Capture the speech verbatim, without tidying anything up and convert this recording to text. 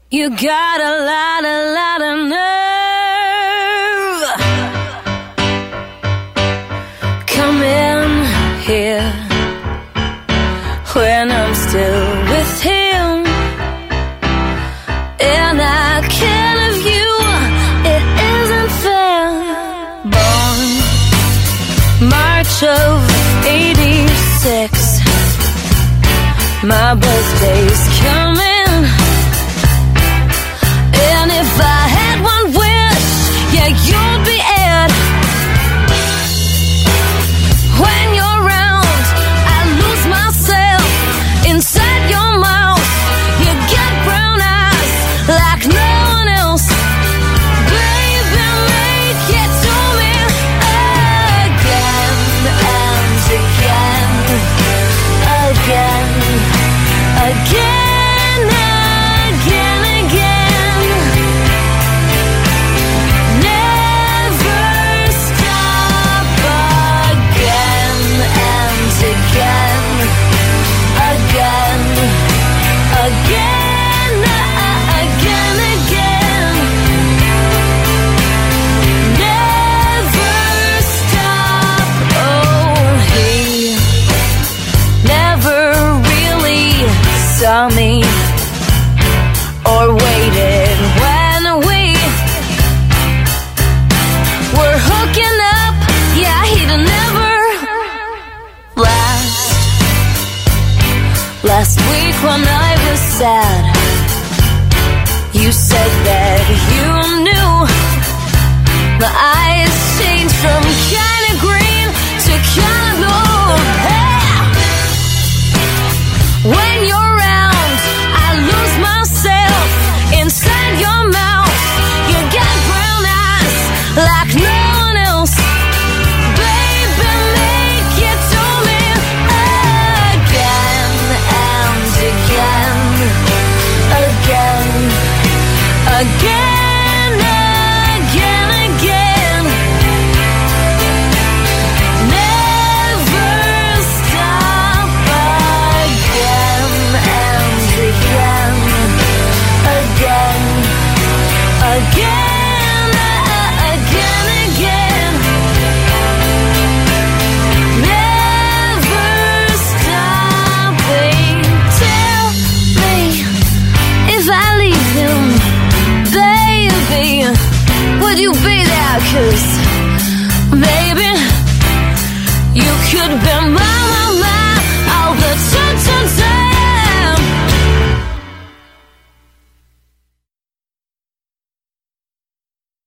You got a lot, a lot of nerve. Come in here when I'm still with him, and I can't have you. It isn't fair. Born March of eighty-six, my birthday's coming. And if I had one wish, yeah, you'd be it. When you're around, I lose myself inside your mouth. You got brown eyes like no one else. Baby, make it to me again and again, again, again. Saw me or waited when we were hooking up. Yeah, he'd never last. Last week when I was sad, you said that you knew. My eyes changed from kinda green to kinda blue. Hey! When you're inside your mouth, you got brown eyes like no one else. Baby, make it to me again and again, again, again.